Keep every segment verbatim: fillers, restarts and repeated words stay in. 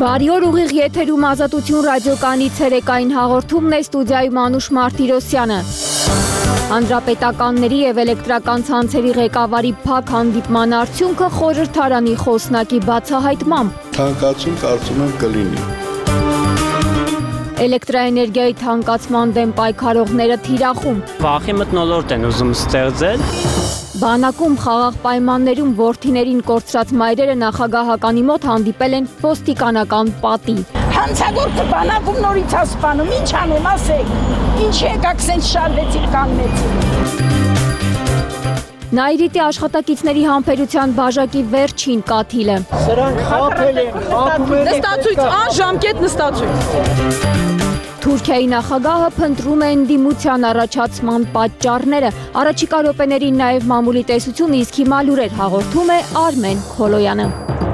Բարի օր, ուղիղ եթերում Ազատություն ռադիոկայանի ցերեկային հաղորդումն է, ստուդիայում Անուշ Մարտիրոսյանը։ Հանրապետականների և էլեկտրական ցանցերի ղեկավարի փակ հանդիպման արդյունքը խորհրդարանի խոսնակի բացահայտմամբ։ Թանկացում կարծում եմ կլինի։ Էլեկտրաէներգիայի թանկացման դեմ պայքարողները թիրախում։ Վախի մթնոլորտ են ուզում ստեղծել։ Բանակում խաղաղ պայմաններում որդիներին կորցրած մայրերը նախագահականի մոտ հանդիպել են ոստիկանական պատի։ Հանցագործը բանակում նորից ասպանում, ինչ անեմ, ասեք, ինչ եկաք սենց շարվեցիք կանգնեցիք։ Նաիրիտի աշխատակիցների համբերության բաժակի վերջին կաթիլը։ Սրանք խափել են, խափում են։ Նստացույց, անժամկետ նստացույց։ Թուրքիայի նախագահը փնտրում է ընդդիմության առաջացման պատճառները։ Առաջիկա րոպեներին նաև մամուլի տեսություն, իսկ հիմա լուրեր հաղորդում է Արմեն Քոլոյանը։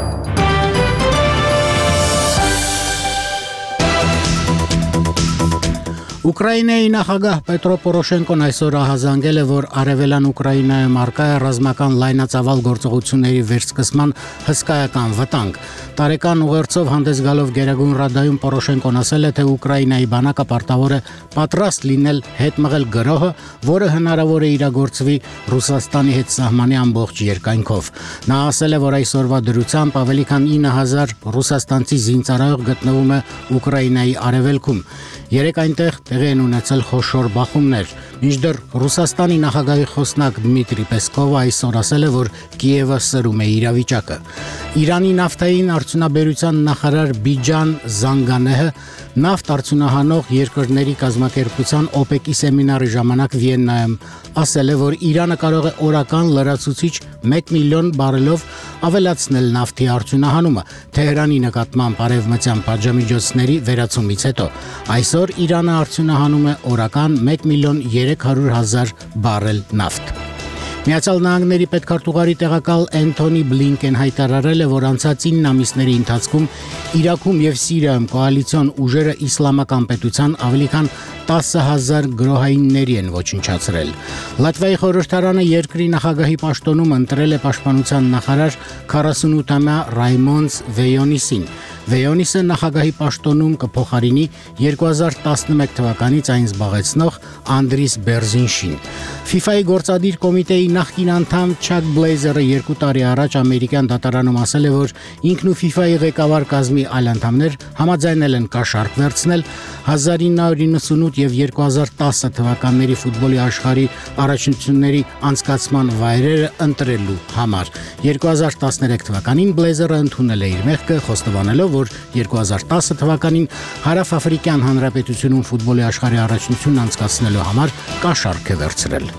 Ուկրաինայի նախագահ Պետրո Պորոշենկոն այսօր ահազանգել է, որ արևելյան Ուկրաինայում առկա է ռազմական լայնածավալ գործողությունների վերսկսման հսկայական վտանգ։ Տարեկան ուղերձով հանդես գալով Գերագույն ռադայում Պորոշենկոն ասել է, թե Ուկրաինայի բանակը պարտավոր է պատրաստ լինել հետ մղել գրոհը, որը հնարավոր է իրագործվի Ռուսաստանի հետ սահմանի ամբողջ երկայնքով։ Նա ասել է, որ այսօրվա դրությամբ ավելի քան ինը հազար ռուսաստանցի զինծառայող գտնվում է Ուկրաինայի արևելքում։ Երեք այնտեղ տեղի են ունեցել խոշոր բախումներ։ Մինչդեռ Ռուսաստանի նախագահի խոսնակ Դմիտրի Պեսկովը այսօր ասել է, որ Կիևը սրում է իրավիճակը։ Իրանի նավթային արդյունաբերության նախարար Բիջան Զանգանեհը նավթ արդյունահանող երկրների կազմակերպության օպեկի սեմինարի ժամանակ Վիեննայում ասել է, որ Իրանը կարող է օրական լրացուցիչ մեկ միլիոն բարելով ավելացնել նավթի արդյունահանումը Թեհրանի նկատմամբ արևմտյան պատժամիջոցների վերացումից հետո։ Այսօր Իրանը արդյունահանում է օրական մեկ միլիոն երեք հարյուր հազար բարել նավթ։ Միացյալ Նահանգների պետքարտուղարի տեղակալ Էնթոնի Բլինկեն հայտարարել է, որ անցած ինը ամիսների ընթացքում Իրաքում և Սիրիայում կոալիցիոն ուժերը իսլամական պետության ավելի քան տասը հազար գրոհայինների են ոչնչացրել։ Լատվիայի խորհրդարանը երկրի նախագահի պաշտոնում ընտրել է պաշտպանության նախարար քառասունութամյա Ռայմոնդ Վեյոնիսին։ Վեյոնիսը նախագահի պաշտոնում կփոխարինի երկու հազար տասնմեկ թվականից այն զբաղեցնող Անդրիս Բերզինշին։ ֆիֆայի գործադիր կոմիտեի նախկին անդամ Չակ Բլեյզերը երկու տարի առաջ ամերիկյան դատարանում ասել է, որ ինքն ու ֆիֆայի ղեկավար կազմի այլ անդամներ համաձայնել են կաշառք վերցնել հազար ինը հարյուր իննսունութ և երկու հազար տասը թվականների ֆուտբոլի աշխարհի առաջնությունների անցկացման վայրերը ընտրելու համար։ երկու հազար տասներեք թվականին Բլեյզերը ընդունել է իր մեղքը, խոստովանելով, որ երկու հազար տասը թվականին Հարավաֆրիկյան Հանրապետությունում ֆուտբոլի աշխարհի առաջնությունն անցկացնելու համար կաշառք է վերցրել։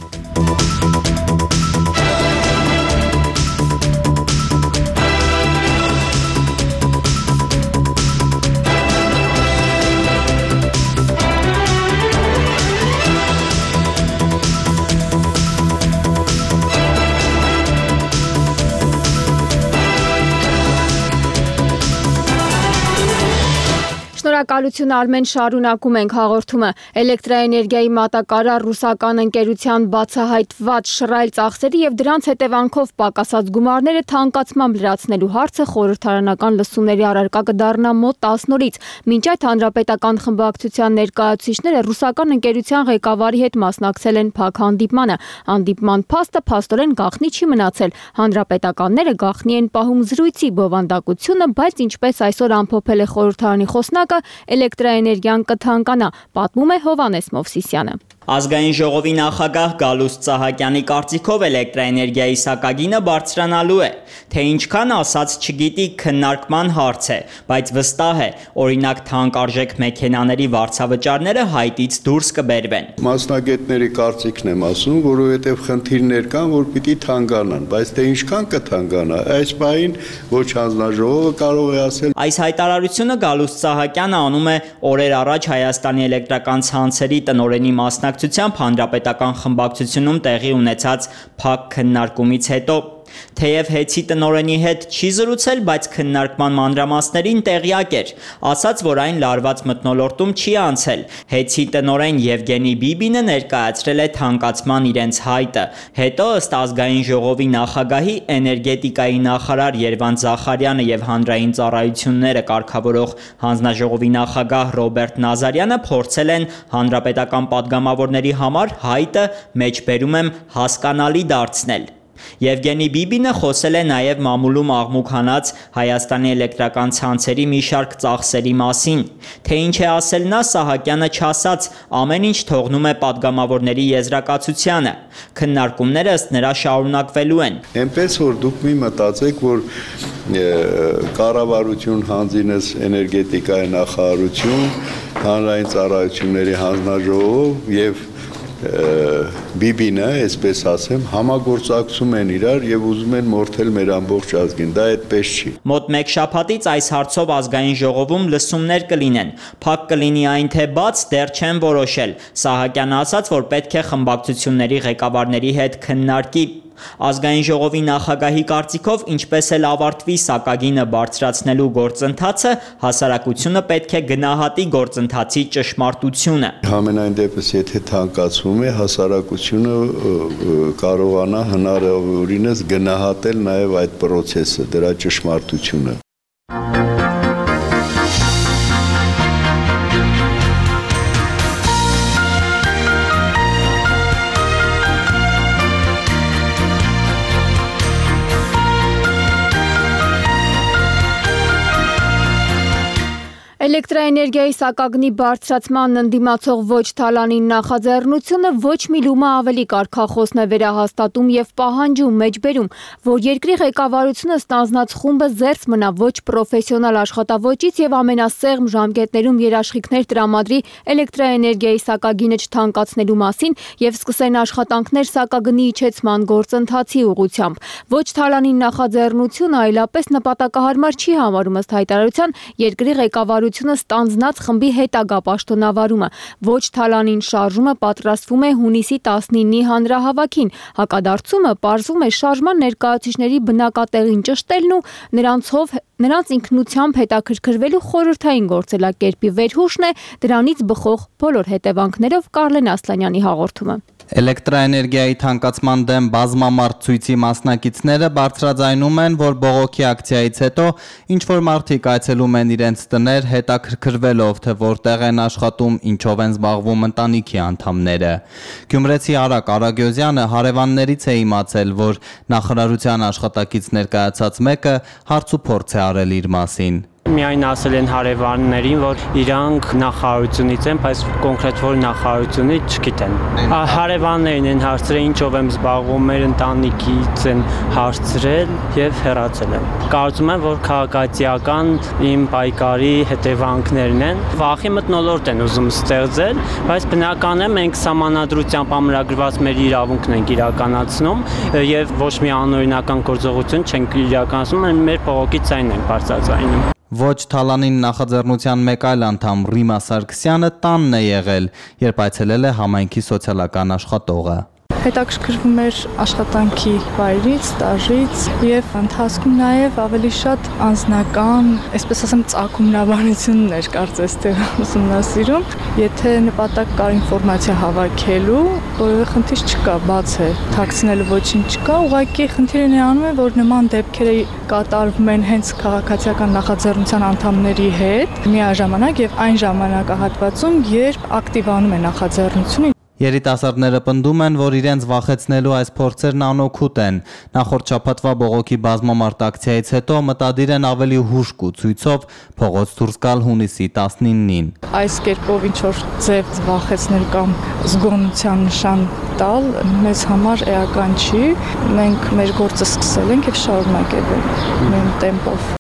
Շնորհակալություն Արմեն, շարունակում ենք հաղորդումը։ Էլեկտրաէներգիայի մատակարար ռուսական ընկերության բացահայտված շռայլ ծախսերի և դրանց հետևանքով պակասած գումարները թանկացմամբ լրացնելու հարցը խորհրդարանական լսումների առարկա կդառնա մոտ տասն օրից։ Մինչ այդ հանրապետական խմբակցության ներկայացուցիչները ռուսական ընկերության ղեկավարի հետ մասնակցել են փակ հանդիպմանը։ Հանդիպման փաստը փաստորեն գաղտնի չի մնացել։ Հանրապետականները գաղտնի են պահում զրույցի բովանդակությունը, բայց ինչպես այսօր ամփոփել է խորհրդարանի խոսնակը, էլեկտրաէներգիան կթանկանա, պատմում է Հովհաննես Մովսիսյանը։ Ազգային ժողովի նախագահ Գալուստ Սահակյանի կարծիքով էլեկտրաէներգիայի սակագինը բարձրանալու է, թե ինչքան ասած չգիտի, քննարկման հարց է, բայց վստահ է, օրինակ թանկարժեք մեքենաների վարձավճարները հայտից դուրս կբերվեն։ Մասնագետների կարծիքն եմ ասում, որովհետև խնդիրներ կան, որ պիտի թանկանան, բայց թե ինչքան կթանկանա, այս բանին ոչ հանձնաժողովը կարող է ասել։ Այս հայտարարությունը Գալուստ Սահակյանը անում է օրեր առաջ Հայաստանի էլեկտրական ցանցերի տնօրենի մասնակցությամբ հանրապետական խմբակցությունում տեղի ունեցած փակ քննարկումից հետո։ Թեև Հեցի տնօրենի հետ չի զրուցել, բայց քննարկման մանրամասներին տեղյակ էր, ասաց, որ այն լարված մթնոլորտում չի անցել։ Հեցի տնօրեն Եվգենի Բիբինը ներկայացրել է թանկացման իրենց հայտը։ Հետո ըստ ազգային ժողովի նախագահի էներգետիկայի նախարար Երվանդ Զախարյանը եւ հանրային ծառայությունները կարգավորող հանձնաժողովի նախագահ Ռոբերտ Նազարյանը փորձել են հանրապետական падգամավորների համար հայտը մեջբերում եմ հասկանալի դարձնել։ Եվգենի Բիբինը խոսել է նաև մամուլում աղմուկ հանած Հայաստանի էլեկտրական ցանցերի մի շարք ծախսերի մասին։ Թե ինչ է ասել նա, Սահակյանը չասաց, ամեն ինչ թողնում է падգամավորների եզրակացությանը։ Քննարկումները ըստ նրա շարունակվելու են։ Էնպես որ դուք մի մտածեք, որ կառավարություն հանձինես էներգետիկայի նախարարություն, հանրային ծառայությունների հանձնաժողով եւ Բիբինը, այսպես ասեմ, համագործակցում են իրար եւ ուզում են մորթել մեր ամբողջ ազգին, դա այդպես չի։ Մոտ մեկ շաբաթից այս հարցով ազգային ժողովում լսումներ կլինեն, փակ կլինի այն թե բաց, դեռ չեն որոշել։ Սահակյանը ասաց, որ պետք է խմբակցությունների ղեկավարների հետ քննարկի։ Ազգային ժողովի նախագահի կարծիքով, ինչպես էլ ավարտվի սակագինը բարձրացնելու գործընթացը, հասարակությունը պետք է գնահատի գործընթացի ճշմարտությունը։ Համենայն դեպս, եթե թանկացվում է, հասարակությունը կարողանա հնարավորինս գնահատել նաև այդ process-ը, դրա ճշմարտությունը։ Էլեկտրաէներգիայի սակագնի բարձրացման ընդդիմացող ոչ թալանին նախաձեռնությունը ոչ մի լումա ավելի կարգախոսն է վերահաստատում եւ պահանջում մեջբերում, որ երկրի ղեկավարությունը ստանձնած խումբը զերծ մնա ոչ պրոֆեսիոնալ աշխատավոճից եւ ամենասեղմ ժամկետներում երաշխիքներ տրամադրի էլեկտրաէներգիայի սակագինը չթանկացնելու մասին եւ սկսեն աշխատանքներ սակագնի իջեցման գործընթացի ուղղությամբ։ Ոչ թալանին նախաձեռնությունը այլապես նպատակահարմար չի համարում ըստ հայտարարության երկրի ղեկավարությունը ստանձնած խմբի հետագա պաշտոնավարումը։ Ոչ թալանին շարժումը պատրաստվում է հունիսի տասնինի հանրահավաքին։ Հակադարձումը պարզվում է շարժման ներկայացուցիչների բնակատեղին ճշտելն ու նրանցով նրանց ինքնությամբ հետաքրքրվելու խորհրդային գործելակերպի վերհուշն է, դրանից բխող բոլոր հետևանքներով Կարլեն Ասլանյանի հաղորդումը։ Էլեկտրաէներգիայի թանկացման դեմ բազմամարդ ցույցի մասնակիցները բարձրաձայնում են, որ բողոքի ակցիայից հետո ինչ որ մարդիկ այցելում են իրենց տներ հետաքրքրվելով, թե որտեղ են աշխատում, ինչով են զբաղվում ընտանիքի անդամները։ Գյումրեցի Արակ Արագյոզյանը հարևաններից է իմացել, որ նախարարության աշխատակից ներկայացած մեկը հարց ու փորձ է արել իր մասին։ Միայն ասել են հարևաններին, որ իրանք նախարարությունից են, բայց կոնկրետ որ նախարարությունից չգիտեն։ Հարևաններն են հարցրել, ինչով եմ զբաղվում, մեր ընտանիքից են հարցրել եւ հեռացել են։ Կարծում եմ, որ քաղաքացիական իմ պայքարի հետևանքներն են։ Վախի մթնոլորտ են ուզում ստեղծել, բայց բնական է մենք սահմանադրությամբ ամրագրված մեր իրավունքն ենք իրականացնում եւ ոչ մի անօրինական գործողություն չենք իրականացնում, մեր բողոքի ցայնն ենք բարձրացնում։ Ոչ թալանին նախաձեռնության մեկ այլ անդամ Ռիմա Սարգսյանը տանն է եղել, երբ այցելել է համայնքի սոցիալական աշխատողը։ Հետաքրքրվում էր աշխատանքի վայրից, ստաժից եւ ընթացքում նաեւ ավելի շատ անձնական, այսպես ասեմ, ծագումնաբանություններ կարծես թե ուսումնասիրում։ Եթե նպատակ կար ինֆորմացիա հավաքելու, որևէ խնդիր չկա, բաց է, թաքցնելու ոչինչ չկա, ուղղակի խնդիրը նրանում է, որ նման դեպքերը կատարվում են հենց քաղաքացիական նախաձեռնության անդամների հետ միաժամանակ եւ այն ժամանակահատվածում, երբ ակտիվանում է նախաձեռնությունը։ Երիտասարդները պնդում են, որ իրենց վախեցնելու այս փորձերն անօգուտ են։ Նախորդ շաբաթվա բողոքի բազմամարդ ակցիայից հետո մտադիր են ավելի հուժկ ու ցույցով փողոց դուրս գալ հունիսի տասնինին։ Այս կերպով ինչ որ ձև վախեցնել կամ զգոնության նշան տալ մեզ համար էական չի։ Մենք մեր գործը սկսել ենք եւ շարունակել ենք նույն տեմպով։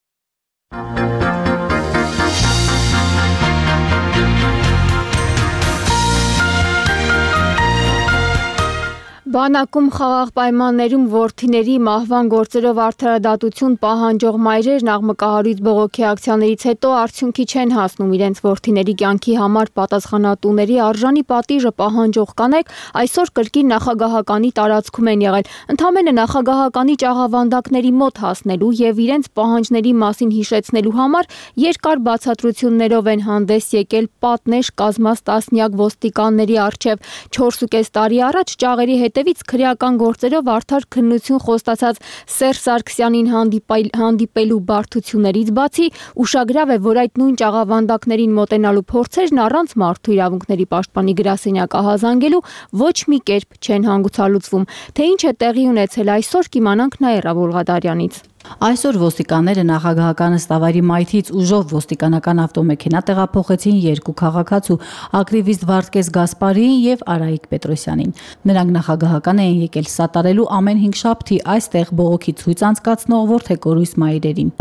Բանակում խաղաղ պայմաններում որդիների մահվան գործերով արդարադատություն պահանջող մայրերն աղմկահարույց բողոքի ակցիաներից հետո արդյունքի չեն հասնում իրենց որդիների կյանքի համար պատասխանատուների արժանի պատիժը պահանջող կանայք այսօր կրկին նախագահականի տարածքում են եղել, ընդամենը նախագահականի ճաղավանդակների մոտ հասնելու եւ իրենց պահանջների մասին հիշեցնելու համար երկար բացատրություններով են հանդես եկել պատնեշ կազմած տասնյակ ոստիկանների առջև չորսուկես տարի առաջ ճաղերի հետևից քրեական գործերով արդար քննություն խոստացած Սերժ Սարգսյանին հանդիպել, հանդիպելու բարդություններից բացի ուշագրավ է, որ այդ նույն ճաղավանդակներին մոտենալու փորձերն առանց մարդու իրավունքների պաշտպանի գրասենյակ ահազանգելու ոչ մի կերպ չեն հանգուցալուծվում։ Թե ինչ է տեղի ունեցել այսօր, կիմանանք Նաիրա Բոլղադարյանից։ Այսօր ոստիկանները նախագահական նստավայրի մայթից ուժով ոստիկանական ավտոմեքենա տեղափոխեցին երկու քաղաքացու ակտիվիստ Վարդգես Գասպարիին եւ Արայիկ Պետրոսյանին։ Նրանք նախագահական էին եկել սատարելու ամեն հինգշաբթի այստեղ բողոքի ցույց անցկացնող որդեկորույս մայրերին։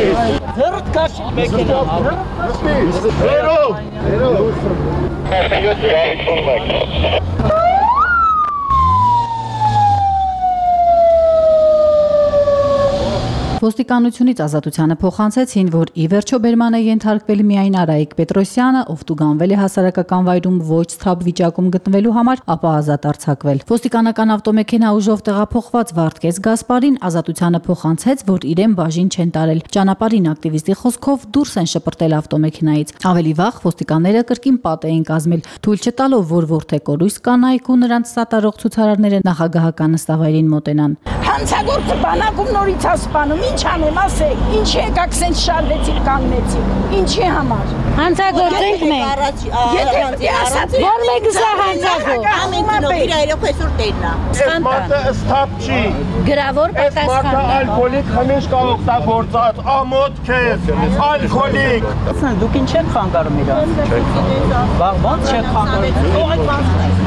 Ոստիկանությունից ազատությանը փոխանցեցին, որ ի վերջո բերման է ենթարկվել միայն Արայիկ Պետրոսյանը, ով տուգանվել է հասարակական վայրում ոչ սթաբ վիճակում գտնվելու համար, ապա ազատ արձակվել։ Ոստիկանական ավտոմեքենա ուժով տեղափոխված Վարդգես Գասպարին ազատությանը փոխանցեց, որ իրեն բաժին չեն տարել։ Ճանապարհին ակտիվիստի խոսքով դուրս են շպրտել ավտոմեքենայից։ Ավելի վաղ ոստիկանները կրկին պատ էին կազմել, թույլ չտալով, որ որդեկորույս կանայք ու նրանց սատարող ցուցարարները նախագահական նստավայրին մոտենան։ Հանցագործը բանակում նորից ասպանում, ինչ անեմ, ասեք, ինչի եկաք սենց շարվեցիք, կանգնեցիք, ինչի համար։ Հանցագործ ենք մենք։ Եթե ասած, որ մեկս է հանցագործ։ Ամեն տնով իր այրող այսօր տերն է։ Այս մարդը սթափ չի։ Գրավոր պատասխան։ Այս մարդը ալկոլիկ խմիչք օգտագործած, ամոթ քեզ, ալկոլիկ։ Ասեն դուք ինչ եք խանգարում իրան։ Բաղ ո՞նց չեք խանգարում։ Թողեք բացեք։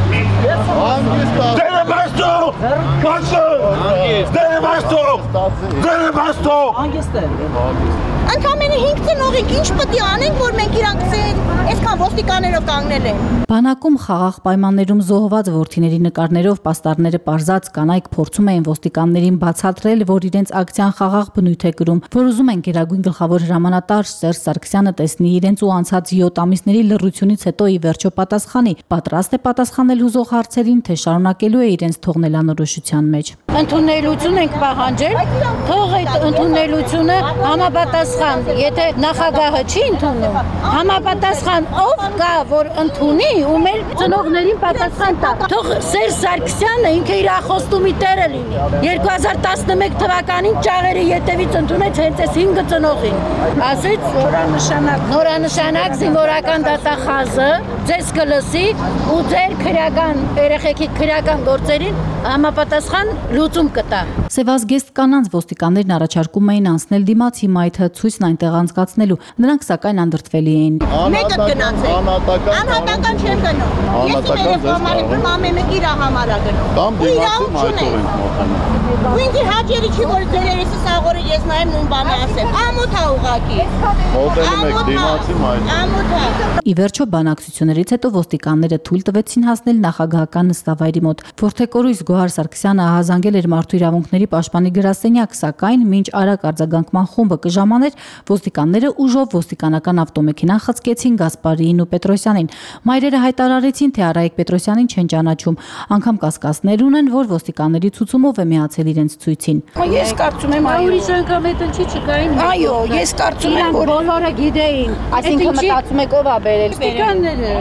Դերը բաստո։ Բաստո։ Դերը բաստո։ Դերը բաստո։ Անգեստ է։ Ընդամենը հինգ ծնողիկ ինչ պետք է անենք, որ մենք իրանք այսքան ոստիկաներով կանգնել են։ Բանակում խաղաղ պայմաններում զոհված որդիների նկարներով պաստառները պարզած կանայք փորձում էին ոստիկաններին բացատրել, որ իրենց ակցիան խաղաղ բնույթ է կրում, որ ուզում են Գերագույն գլխավոր հրամանատար Սերժ Սարգսյանը տեսնի իրենց ու անցած յոթ ամիսների լռությունից հետո ի վերջո պատասխանի, պատրաստ է պատասխանել հուզող հարցերին, թե շարունակելու է իրենց թողնել անորոշության մեջ։ Ընդունելություն ենք պահանջել, թող այդ ընդունելությունը համապատասխան, եթե նախագահը չի ընդունում, համապատասխան ով կա, որ ընդունի ու մեր ծնողներին պատասխան տա։ Թող Սերժ Սարգսյանը ինքը իր ախոստումի տերը լինի։ երկու հազար տասնմեկ թվականին ճաղերի ետևից ընդունեց հենց այս հինգ ծնողին։ Ասեց նորանշանակ, նորանշանակ զինվորական դատախազը ձեզ կլսի ու ձեր քրեական երեխեքի քրեական գործերին համապատասխան լուծում կտա։ Սևազգեստ կանանց ոստիկաններն առաջարկում էին անցնել դիմացի մայթը ցույցն այնտեղ անցկացնելու, նրանք սակայն անդրդվելի էին։ Մեկը գնացեք։ Անհատական չեն գնում։ Ես իմ երեխաների վրա ամեն մեկ իր համար է գնում։ Կամ դիմացի մայթով ենք մոտենում։ Ու ինձ հաճելի չի, որ ձեր երեսը սաղորը ես նայեմ նույն բանը ասեմ։ Ամոթ է ուղակի։ Մոտենում եք դիմացի մայթով։ Ամոթ է։ Ի վերջո բանակցություններից հետո ոստիկանները թույլ տվեցին հասնել նախագահական նստավայրի մոտ։ Որդեկորույս Գոհար Սարգսյանը ահազանգել էր մարդու իրավունքների պաշտպանի գրասենյակ, սակայն մինչ արագ արձագանքման խումբը կժամաներ, ոստիկանները ուժով ոստիկանական ավտոմեքենան խցկեցին Գասպարիին ու Պետրոսյանին։ Մայրերը հայտարարեցին, թե Արայիկ Պետրոսյանին չեն ճանաչում, անգամ կասկածներ ունեն, որ ոստիկանների ցուցումով է միացել իրենց ցույցին։ Ես կարծում եմ, այո, ուրիշ անգամ այդ ինչի չկային։ Այո, ես կարծում եմ, որ բոլորը գիտեին։ Այսինքն մտածում եք ով է բերել։ Ոստիկանները։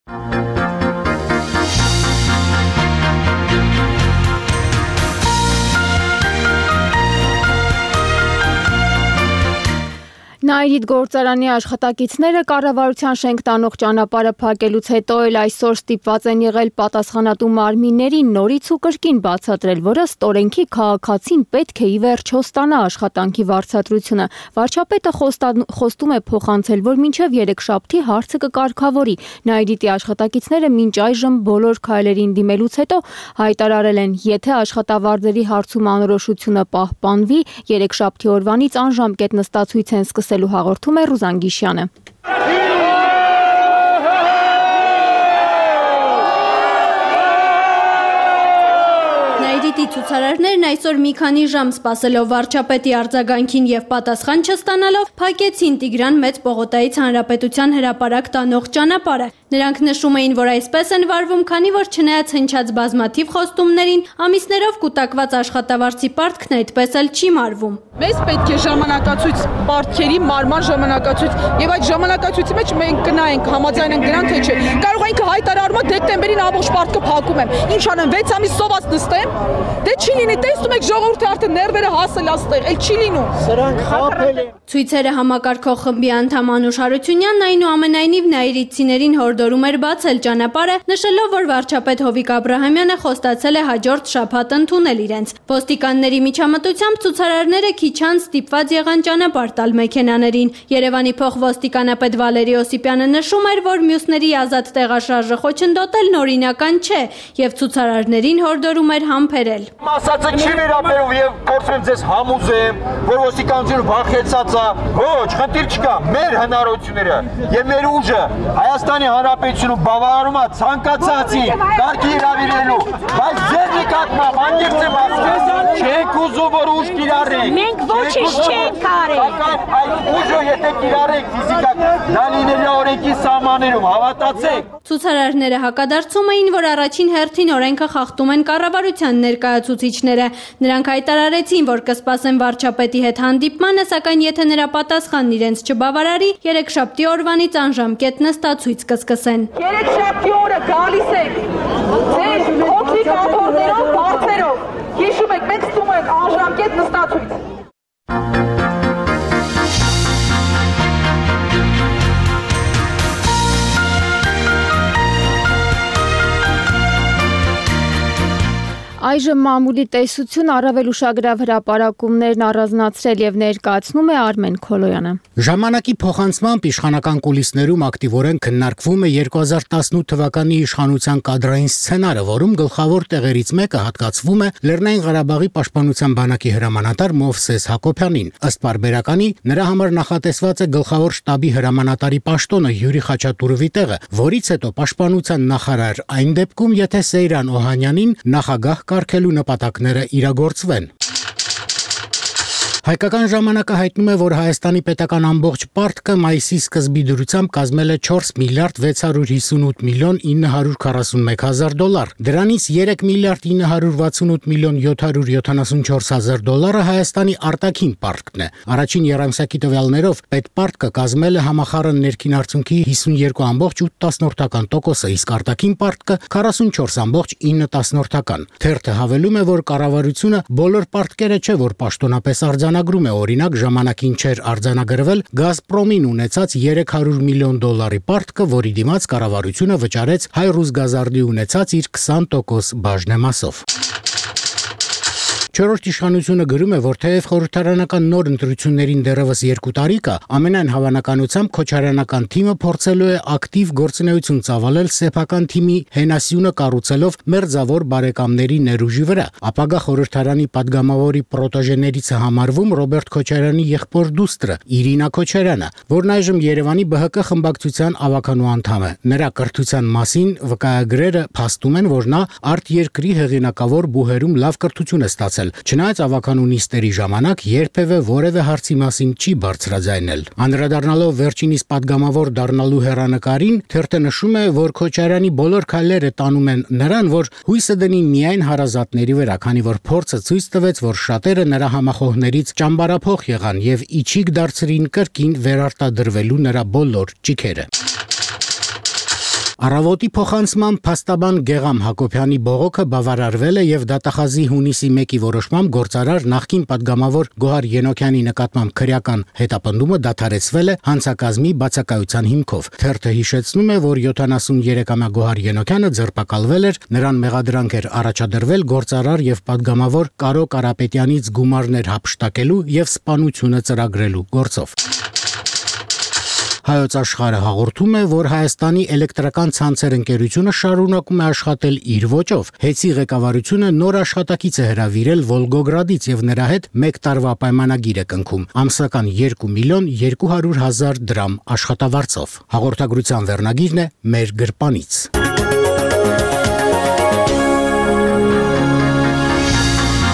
Նաիրիդ գործարանի աշխատակիցները կառավարության շենք տանող ճանապարհը փակելուց հետո էլ այսօր ստիպված են եղել պատասխանատու մարմիններին նորից ու կրկին բացատրել, որ ըստ օրենքի քաղաքացին պետք է ի վերջո ստանա աշխատանքի վարձատրությունը։ Վարչապետը խոստում է փոխանցել, որ մինչև երեքշաբթի հարցը կկարգավորի։ Նաիրիդի աշխատակիցները մինչ այժմ բոլոր քայլերին դիմելուց հետո հայտարարել են, եթե աշխատավարձերի հարցում անորոշությունը պահպանվի, երեքշաբթի օրվանից անժամկետ նստացույց են սկսել հաղորդում է Ռուզան Գիշյանը։ Ցուցարարներն այսօր մի քանի ժամ սպասելով վարչապետի արձագանքին եւ պատասխան չստանալով փակեցին Տիգրան Մեծ Պողոտայից Հանրապետության հրապարակ տանող ճանապարհը։ Նրանք նշում էին, որ այսպես են վարվում, քանի որ չնայած հնչած բազմաթիվ խոստումներին, ամիսներով կուտակված աշխատավարձի պարտքն այդպես էլ չի մարվում։ Մեզ պետք է ժամանակացույց, պարտքերի մարման ժամանակացույց, եւ այդ ժամանակացույցի մեջ մենք կնայենք, համաձայնենք դրան թե չէ։ Կարող ենք հայտարարումը դեկտեմբերին ամբողջ պարտքը փակում եմ։ Ինչ անեմ, վեց ամիս սոված նստեմ, դե չի լինի, տեսնում եք ժողովուրդը արդեն ներվերը հասել աստեղ, էլ չի լինում։ Սրանք խափել են։ Ցույցերը համակարգող խմբի անդամ Անուշ Հարությունյանն այնուամենայնիվ նայիրիցիներին հորդորում էր բացել ճանապարհը, նշելով, որ վարչապետ Հովիկ Աբրահամյանը խոստացել է հաջորդ շաբաթ ընդունել իրենց։ Ոստիկանների միջամտությամբ ցուցարարները քիչ անց ստիպված եղան ճանապարհ տալ մեքենաներին։ Երևանի փոխոստիկանապետ Վալերի Օսիպյանը նշում էր, որ մյուսների ազատ տեղաշարժը խոչընդոտելն օրինական չէ եւ ցուցարարներին հորդորում էր համբերել։ Ասածը չի վերաբերում եւ փորձում եմ ձեզ համոզեմ, որ ոստիկանությունը վախեցած է։ Ոչ, խնդիր չկա, մեր հնարավորությունները եւ մեր ուժը Հայաստանի Հանրապետությունում բավարարում է ցանկացածի կարգի իրավիրելու, բայց ձեր նկատմամբ անգերց եմ ասում, չեք ուզում որ ուժ կիրառեք։ Մենք ոչինչ չենք արել։ Սակայն այդ ուժը եթե կիրառեք ֆիզիկական, դա լինելու է օրենքի սահմաններում, հավատացեք։ Ցուցարարները հակադարձում էին, որ առաջին հերթին օրենքը խախտում են կառավարության ներկայացուցիչները։ Նրանք հայտարարեցին, որ կսպասեն վարչապետի հետ հանդիպմանը, սակայն եթե նրա պատասխանն իրենց չբավարարի, երեքշաբթի օրվանից անժամկետ նստացույց կսկսեն։ Երեքշաբթի օրը գալիս եք ձեր փոքրիկ աթոռներով, բարձերով։ Հիշում եք, մենք ստում ենք անժամկետ նստացույց։ Այժմ մամուլի տեսություն առավել ուշագրավ հրապարակումներն առանձնացրել եւ ներկայացնում է Արմեն Քոլոյանը։ Ժամանակի փոխանցմամբ իշխանական կուլիսներում ակտիվորեն քննարկվում է երկու հազար տասնութ թվականի իշխանության կադրային սցենարը, որում գլխավոր տեղերից մեկը հատկացվում է Լեռնային Ղարաբաղի պաշտպանության բանակի հրամանատար Մովսես Հակոբյանին։ Ըստ պարբերականի, նրա համար նախատեսված է գլխավոր շտաբի հրամանատարի պաշտոնը Յուրի Խաչատուրովի տեղը, որից հետո պաշտպանության նախարար այն դեպքում, եթե Սեյրան Օհանյանին նախագահ կարգելու նպատակները իրագործվեն։ Հայկական ժամանակը հայտնում է, որ Հայաստանի պետական ամբողջ պարտքը մայիսի սկզբի դրությամբ կազմել է չորս միլիարդ վեց հարյուր հիսունութ միլիոն ինը հարյուր քառասունմեկ հազար դոլար։ Դրանից երեք միլիարդ ինը հարյուր վաթսունութ միլիոն յոթ հարյուր յոթանասունչորս հազար դոլարը Հայաստանի արտաքին պարտքն է։ Առաջին եռամսյակի տվյալներով պետպարտքը կազմել է համախառն ներքին արդյունքի հիսունյոթ ամբողջ ութ տոկոսը, իսկ արտաքին պարտքը քառասունչորս ամբողջ ինը տասնորդական։ Թերթը հավելում է, որ կառավարությունը բոլոր պարտքերը չէ, որ պաշտոնապես արձանագրում է, օրինակ ժամանակին չէր արձանագրվել Գազպրոմին ունեցած երեք հարյուր միլիոն դոլարի պարտքը, որի դիմաց կառավարությունը վճարեց Հայ-Ռուսգազարդի ունեցած իր քսան տոկոս բաժնեմասով։ Չորրորդ իշխանությունը գրում է, որ թեև խորհրդարանական նոր ընտրություններին դեռևս երկու տարի կա, ամենայն հավանականությամբ քոչարյանական թիմը փորձելու է ակտիվ գործունեություն ծավալել սեփական թիմի հենասյունը կառուցելով մերձավոր բարեկամների ներուժի վրա։ Ապագա խորհրդարանի падգամավորի պրոտոժեներից է համարվում Ռոբերտ Քոչարյանի եղբոր դուստրը Իրինա Քոչարյանը, որն այժմ Երևանի Բ Հ Կ խմբակցության ավականու անդամ է։ Նրա կրթության մասին վկայագրերը փաստում են, որ նա արտերկրի հեղինակավոր բուհերում լավ կրթություն է ստացել։ Չնայած ավականու նիստերի ժամանակ երբևէ որևէ հարցի մասին չի բարձրաձայնել։ Անդրադառնալով վերջինիս падգամավոր դառնալու հեռանկարին, թերթը նշում է, որ Քոչարյանի բոլոր քայլերը տանում են նրան, որ հույսը դնի միայն հարազատների վրա, քանի որ փորձը ցույց տվեց, որ շատերը նրա համախոհներից ճամբարափոխ եղան եւ իջիկ դարձրին կրկին վերարտադրվելու նրա բոլոր ճիքերը։ Առավոտի փոխանցմամբ փաստաբան Գեգամ Հակոբյանի բողոքը բավարարվել է եւ դատախազի հունիսի մեկի որոշմամբ գործարար նախկին падգամավոր Գոհար Ենոքյանի նկատմամբ քրեական հետապնդումը դադարեցվել է հանցակազմի բացակայության հիմքով։ Թերթը հիշեցնում է, որ յոթանասուներեքամյա Գոհար Ենոքյանը ձերբակալվել էր, նրան մեղադրանք էր առաջադրվել գործարար եւ падգամավոր Կարո Կարապետյանից գումարներ հափշտակելու եւ սպանությունը ծրագրելու գործով։ Հայոց աշխարհը հաղորդում է, որ Հայաստանի էլեկտրական ցանցեր ընկերությունը շարունակում է աշխատել իր ոճով։ Հեցի ղեկավարությունը նոր աշխատակից է հրավիրել Վոլգոգրադից եւ նրա հետ մեկ տարվա պայմանագիր է կնքում ամսական երկու միլիոն երկու հարյուր հազար դրամ աշխատավարձով։ Հաղորդագրության վերնագիրն է մեր գրպանից։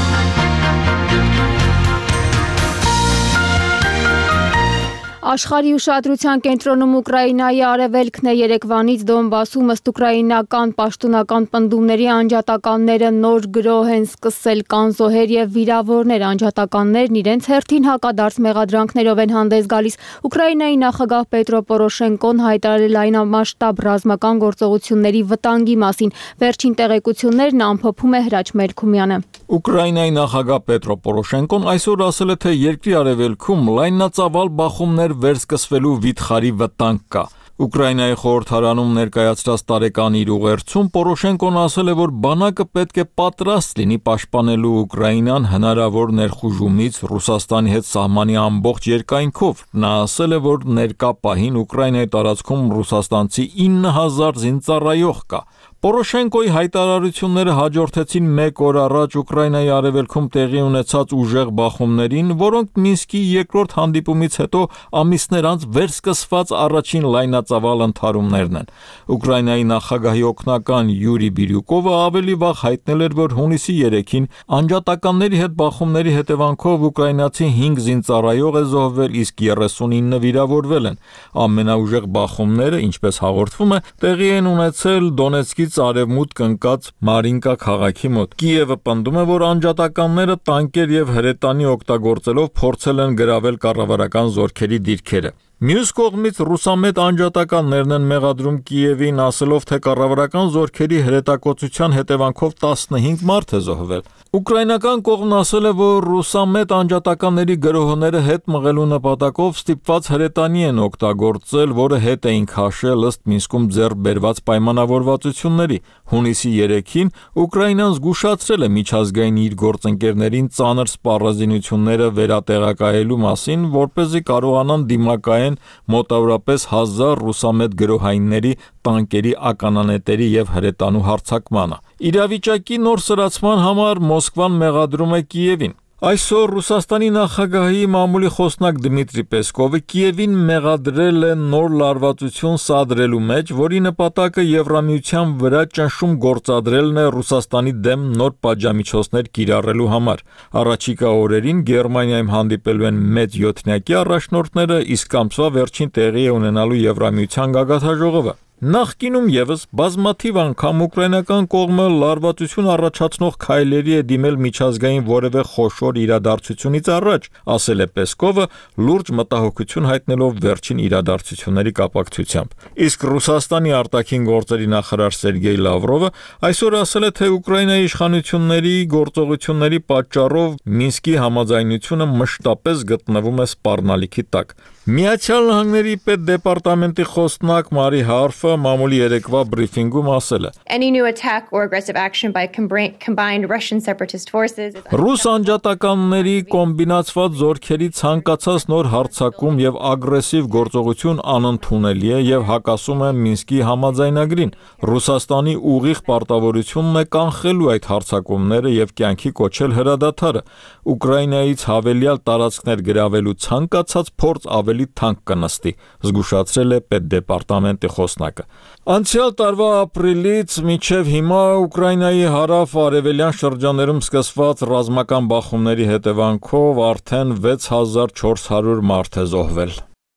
Աշխարհի ուշադրության կենտրոնում Ուկրաինայի արևելքն է երեկվանից Դոնբասում ըստ ուկրաինական պաշտոնական պնդումների անջատականները նոր գրոհ են սկսել կանզոհեր եւ վիրավորներ անջատականներն իրենց հերթին հակադարձ մեղադրանքներով են հանդես գալիս Ուկրաինայի նախագահ Պետրո Պորոշենկոն հայտարարել լայնամասշտաբ ռազմական գործողությունների վտանգի մասին վերջին տեղեկություններն ամփոփում է Հրաչ Մելքումյանը Ուկրաինայի նախագահ Պետրո Պորոշենկոն այսօր ասել է թե երկրի արևելքում լայնածավալ բախումներ վերսկսվելու վիթխարի վտանգ կա Ուկրաինայի խորհրդարանում ներկայացրած տարեկան իր ուղերձում Պորոշենկոն ասել է, որ բանակը պետք է պատրաստ լինի պաշտպանելու Ուկրաինան հնարավոր ներխուժումից Ռուսաստանի հետ սահմանի ամբողջ երկայնքով։ Նա ասել է, որ ներկա պահին Ուկրաինայի տարածքում ռուսաստանցի ինը հազար զինծառայող կա։ Պորոշենկոյի հայտարարությունները հաջորդեցին մեկ օր առաջ Ուկրաինայի արևելքում տեղի ունեցած ուժեղ բախումներին, որոնք Մինսկի երկրորդ հանդիպումից հետո ամիսներ անց վերսկսված առաջին լայնածավալ ընդհարումներն են։ Ուկրաինայի նախագահի օգնական Յուրի Բիրյուկովը ավելի վաղ հայտնել էր, որ հունիսի երեքին անջատականների հետ բախումների հետևանքով ուկրաինացի հինգ զինծառայող է զոհվել, իսկ երեսունինը վիրավորվել են։ Ամենաուժեղ բախումները, ինչպես հաղորդվում է, տեղի են ունեցել Դոնեցկի արևմուտք ընկած Մարինկա քաղաքի մոտ։ Կիևը պնդում է, որ անջատականները տանկեր եւ հրետանի օգտագործելով փորձել են գրավել կառավարական զորքերի դիրքերը։ Մյուս կողմից ռուսամետ անջատականներն են մեղադրում Կիևին, ասելով, թե կառավարական զորքերի հրետակոծության հետևանքով տասնհինգ մարդ է զոհվել։ Ուկրաինական կողմն ասել է, որ ռուսամետ անջատականների գրոհները հետ մղելու նպատակով ստիպված հրետանի են օգտագործել, որը հետ էին քաշել ըստ Մինսկում ձեռք բերված պայմանավորվածությունների։ Հունիսի երեքին Ուկրաինան զգուշացրել է միջազգային իր գործընկերներին ծանր սպառազինությունները վերատեղակայելու մասին, որպեսզի կարողանան դիմակայեն մոտավորապես հազար ռուսամետ գրոհայինների, տանկերի, ականանետերի եւ հրետանու հարձակմանը։ Իրավիճակի նոր սրացման համար Մոսկվան մեղադրում է Կիևին։ Այսօր Ռուսաստանի նախագահի մամուլի խոսնակ Դմիտրի Պեսկովը Կիևին մեղադրել է նոր լարվածություն սադրելու մեջ, որի նպատակը Եվրամիության վրա ճնշում գործադրելն է Ռուսաստանի դեմ նոր պատժամիջոցներ կիրառելու համար։ Առաջիկա օրերին Գերմանիայում հանդիպելու են մեծ յոթնյակի առաջնորդները, իսկ ամսվա վերջին տեղի է ունենալու Եվրամիության գագաթնաժողովը։ Նախկինում եւս բազմաթիվ անգամ ուկրաինական կողմը լարվածություն առաջացնող քայլերի է դիմել միջազգային որևէ խոշոր իրադարձությունից առաջ, ասել է Պեսկովը, լուրջ մտահոգություն հայտնելով վերջին իրադարձությունների կապակցությամբ։ Իսկ Ռուսաստանի արտաքին գործերի նախարար Սերգեյ Լավրովը այսօր ասել է, թե Ուկրաինայի իշխանությունների գործողությունների պատճառով Մինսկի համաձայնությունը մշտապես գտնվում է սպառնալիքի տակ։ Միացյալ Նահանգների պետդեպարտամենտի խոսնակ Մարի Հարֆը մամուլի երեկվա բրիֆինգում ասել է. Any new attack or aggressive action by combined Russian separatist forces Ռուս անջատականների կոմբինացված զորքերի ցանկացած նոր հարձակում եւ ագրեսիվ գործողություն անընդունելի է եւ հակասում է Մինսկի համաձայնագրին։ Ռուսաստանի ուղիղ պարտավորությունն է կանխելու այդ հարձակումները եւ կյանքի կոչել հրադադարը։ Ուկրաինայից հավելյալ տարածքներ գրավելու ցանկացած փորձ ավելի թանկ կնստի, զգուշացրել է պետդեպարտամենտի խոսնակը։ Անցյալ տարվա ապրիլից մինչև հիմա Ուկրաինայի հարավ-արևելյան շրջաններում սկսված ռազմական բախումների հետևանքով արդեն վեց հազար չորս հարյուր մարդ է զոհվել։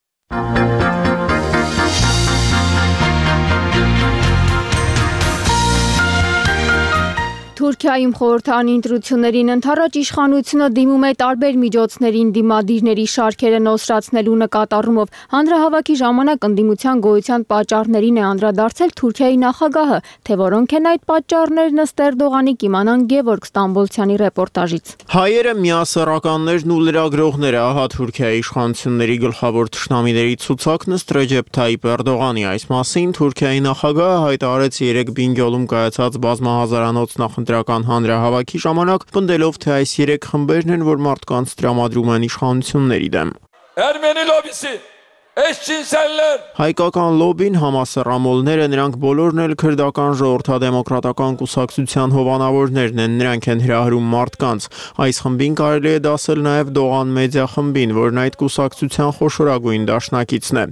Թուրքիայում խորհրդարանի ընտրություններին ընդառաջ իշխանությունը դիմում է տարբեր միջոցներին դիմադիրների շարքերը նոսրացնելու նկատառումով։ Հանրահավաքի ժամանակ ընդդիմության գոյության պատճառներին է անդրադարձել Թուրքիայի նախագահը, թե որոնք են այդ պատճառներն ըստ Էրդողանի կիմանան Գևորգ Ստամբոլցյանի ռեպորտաժից։ Հայերը միասեռականներն ու լրագրողները, ահա Թուրքիայի իշխանությունների գլխավոր թշնամիների ցուցակն ըստ Ռեջեփ Թայիփ Էրդողանի։ Այս մասին Թուրքիայի նախագահը հայտարարեց երեկ Բինգյոլում կայացած բազմահազարանոց նախընտրական հանրահավաքի ժամանակ, պնդելով, թե այս երեք խմբերն են, որ մարդկանց տրամադրում են իշխանությունների դեմ։ Ermeni lobisi, Հայկական լոբին, համասեռամոլները, նրանք բոլորն էլ քրդական ժողովրդադեմոկրատական կուսակցության հովանավորներն են, նրանք են հրահրում մարդկանց։ Այս խմբին կարելի է դասել նաև Դողան մեդիա խմբին, որն այդ կուսակցության խոշորագույն դաշնակիցն է։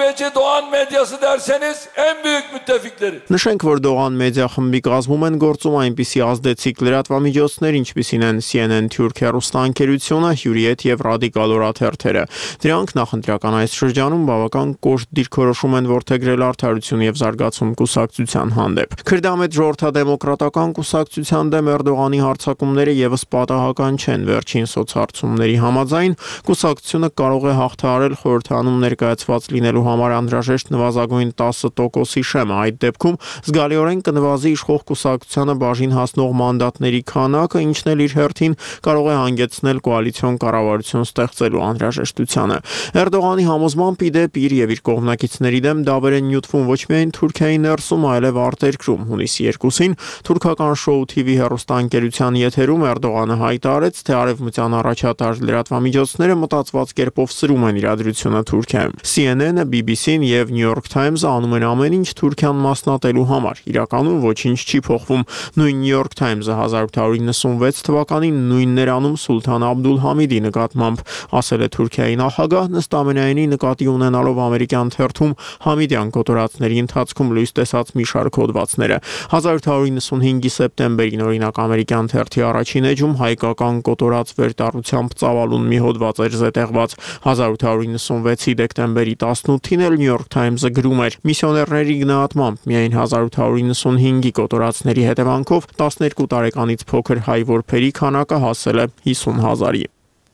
Նշենք, որ Դողան մեդիա խմբի կազմում են գործում այնպիսի ազդեցիկ լրատվամիջոցներ, ինչպիսին են C N N թուրք հեռուստաընկերությունը, Hürriyet եւ Radikal օրաթերթերը։ Դրանք նախընտրական այս շրջանում բավական կոշտ դիրքորոշում են որդեգրել Արդարություն եւ զարգացում կուսակցության հանդեպ։ Քրդամետ ժողովրդադեմոկրատական կուսակցության դեմ Էրդողանի հարձակումները եւս պատահական չեն։ Վերջին սոցհարցումների համաձայն կուսակցությունը կարող է հաղթահարել խորհրդանում ներկայացված լինելու համար անհրաժեշտ նվազագույն տասը տոկոսի շեմը։ Այդ դեպքում զգալիորեն կնվազի իշխող կուսակցությանը բաժին հասնող մանդատների քանակը, ինչն էլ իր հերթին կարող է հանգեցնել կոալիցիոն կառավարություն ստեղծելու անհրաժեշտությանը։ Էրդողանի համոզմամբ իդեպ իր եւ իր կողմնակիցների դեմ դավեր են նյութվում ոչ միայն Թուրքիայի ներսում, այլև արտերկրում։ Հունիսի երկուսին թուրքական Show T V հեռուստաընկերության եթերում Էրդողանը հայտարարեց, թե արևմտյան առաջատար լրատվամիջոցները մտածված կերպով սրում են իրադրությունը Թուրքիայում։ C N N-ը, B B C-ն եւ New York Times-ը անում են ամեն ինչ Թուրքիան մասնատելու համար։ Իրականում ոչինչ չի փոխվում։ Նույն New York Times-ը հազար ութ հարյուր իննսունվեց թվականին նույնն էր անում Սուլթան Աբդուլհամիդի նկատմամբ, ասել է Թուրքիայի նախագահ, ըստ ամենայնի նկատի ունենալով ամերիկյան թերթում Համիդյան կոտորածների ընթացքում լույս տեսած մի շարք հոդվածները։ հազար ութ հարյուր իննսունհինգի սեպտեմբերին օրինակ ամերիկյան թերթի առաջին էջում հայկական կոտորած վերտառությամբ ծավալուն մի հոդված էր զետեղված։ հազար ութ հարյուր իննսունվեցի դեկտեմբերի տասնութին էլ New York Times-ը գրում էր. Միսիոներների գնահատմամբ միայն հազար ութ հարյուր իննսունհինգի կոտորածների հետևանքով տասներկու տարեկանից փոքր հայ որբերի քանակը հասել է հիսուն հազարի։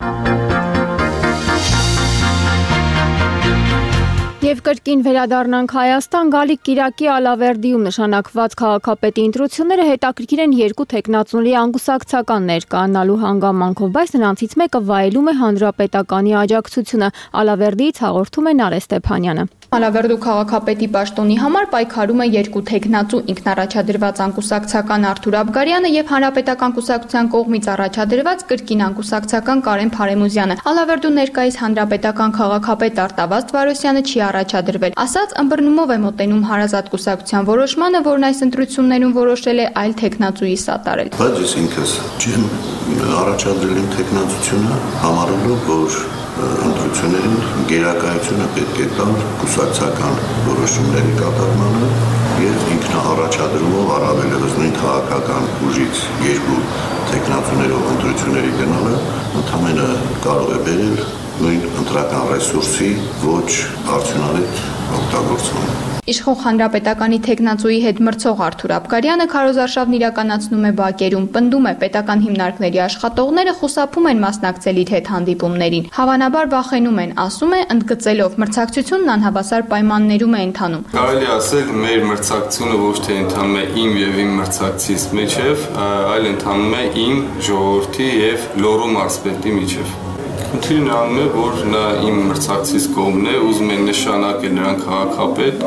Եվ կրկին վերադառնանք Հայաստան, Գալիկ Կիրակի Ալավերդիում նշանակված քաղաքապետի ընտրությունները հետաքրքիր են երկու թեկնածուների անկուսակցական ներկայանալու հանգամանքով, բայց նրանցից մեկը վայելում է հանրապետականի աջակցությունը։ Ալավերդիից հաղորդում է Նարէ Ստեփանյանը։ Ալավերդու քաղաքապետի պաշտոնի համար պայքարում է երկու թեկնածու ինքնառաջադրված անկուսակցական Արթուր Աբգարյանը եւ հանրապետական կուսակցության կողմից առաջադրված կրկին անկուսակցական Կարեն Փարեմուզյանը։ Ալավերդու ներկայիս հանրապետական քաղաքապետ Արտավազդ Վարոսյանը չի առաջադրվել։ Ասած ըմբռնումով է մոտենում հարազատ կուսակցության որոշմանը, որն այս ընտրություններում որոշել է այլ թեկնածուի սատարել։ Բայց ես ինքս չեմ առաջադրել իմ թեկնածությունը, համարելով, որ ընտրություններին գերակայությունը պետք է տալ կուսակցական որոշումների կատարմանը եւ ինքնաառաջադրումով առավելևս նույն քաղաքական ուժից երկու թեկնածուներով ընտրությունների գնալը ընդհանրապես կարող է բերել նույն ընտրական ռեսուրսի ոչ արդյունավետ օգտագործման։ Իշխող հանրապետականի թեկնածուի հետ մրցող Արթուր Աբգարյանը քարոզարշավն իրականացնում է բակերում, պնդում է պետական հիմնարկների աշխատողները խուսափում են մասնակցել իր հետ հանդիպումներին։ Հավանաբար վախենում են, ասում է, ընդգծելով մրցակցությունն անհավասար պայմաններում է ընթանում։ Կարելի ասել, մեր մրցակցությունը ոչ թե ընթանում է իմ եւ իմ մրցակցիս միջև, այլ ընթանում է իմ ժողովրդի եւ Լոռու մարզպետի միջև։ Խնդիրը նրանում է, որ նա իմ մրցակցիս կողմն է, ուզում են նշանակել նրան քաղաքապետ,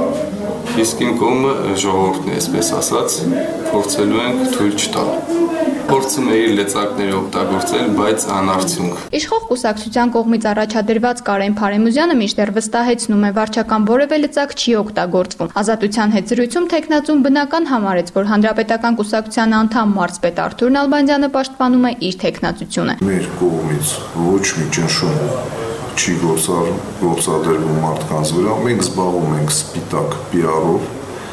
իսկ իմ կողմը ժողովուրդն է, այսպես ասած, փորձելու ենք թույլ չտալ։ Փորձում է իր լեծակները օգտագործել, բայց անարդյունք։ Իշխող կուսակցության կողմից առաջադրված Կարեն Փարեմուզյանը մինչդեռ վստահեցնում է, վարչական որևէ լծակ չի օգտագործվում։ Ազատության հետ զրույցում թեկնածուն բնական համարեց, որ հանրապետական կուսակցության անդամ մարզպետ Արթուր Նալբանդյանը պաշտպանում է իր թեկնածությունը։ Մեր կողմից ոչ մի ճնշում չի գործադրվում մարդկանց վրա, մենք զբաղվում ենք սպիտակ պի արով,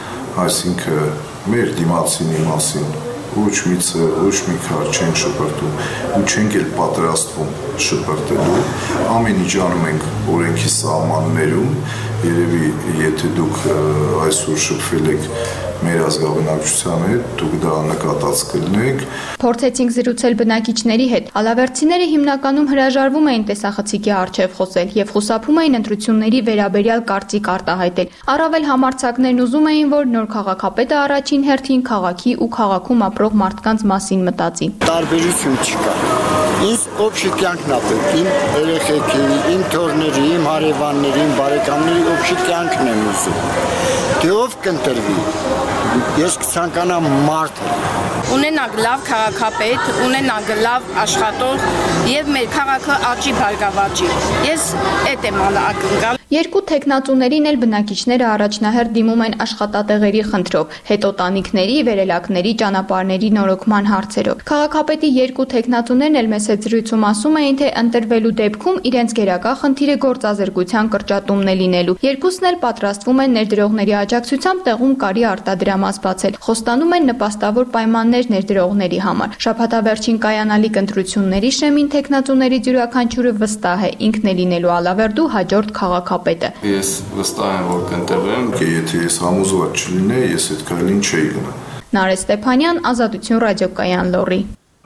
այսինքն մեր դիմացինի մասին ոչ մի ցեր, ոչ մի քար չենք շպրտում ու չենք էլ պատրաստվում շպրտելու, ամեն ինչ անում ենք օրենքի սահմաններում, երևի եթե դուք այսօր շփվել եք մեր ազգաբնակչության հետ, դուք դա նկատած կլինեք։ Փորձեցինք զրուցել բնակիչների հետ, ալավերդցիները հիմնականում հրաժարվում էին տեսախցիկի առջև խոսել եւ խուսափում էին ընտրությունների վերաբերյալ կարծիք արտահայտել։ Առավել համարձակներն ուզում էին, որ նոր քաղաքապետը առաջին հերթին քաղաքի ու քաղաքում ապրող մարդկանց մասին մտածի։ Տարբերություն չկա։ Ինձ օբշի կյանքն է պետք, իմ երեխեքի, իմ թորների, իմ հարևանների, իմ բարեկամների օբշի կյանքն եմ ուզում։ Դե ով կընտրվի։ Ես կցանկանամ մարդ ունենանք լավ քաղաքապետ, ունենանք լավ աշխատող եւ մեր քաղաքը աճի բարգավաճի։ Ես այդ եմ ակնկալ։ Երկու տեխնացուներին էլ բնակիչները առաջնահերթ դիմում են աշխատատեղերի խնդրով, հետո տանիքների, վերելակների, ճանապարհների նորոգման հարցերով։ Քաղաքապետի երկու տեխնացուներն էլ մեծ զրույցում ասում էին, թե ընտրվելու դեպքում իրենց գերակա խնդիրը գործազրկության կրճատումն է լինելու։ Երկուսն էլ պատրաստվում են ներդրողների աջակցությամբ տեղում կարի արտադրամաս բացել։ Խոստանում են նպաստավոր պայմաններ ներդրողների համար։ Շաբաթավերջին կայանալիք ընտրությունների շեմին տեխնացուներից յուրաքանչյուրը վստահ է ինքն է լինելու Ալավերդու հաջորդ քաղաքապետը։ Ես վստահ եմ, որ կընտրվեմ։ Եթե ես համոզված չլինեի, ես այդ քայլին չէի գնա։ Նարեկ Ստեփանյան, Ազատություն ռադիոկայան Լոռի։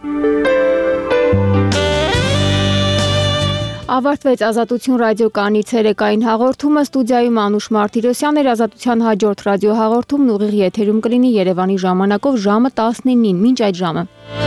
Ավարտվեց Ազատություն ռադիոկայանի ցերեկային հաղորդումը, ստուդիայում Անուշ Մարտիրոսյան էր, Ազատության հաջորդ ռադիոհաղորդումն ուղիղ եթերում կլինի Երևանի ժամանակով ժամը տասնինին, մինչ այդ ժամը։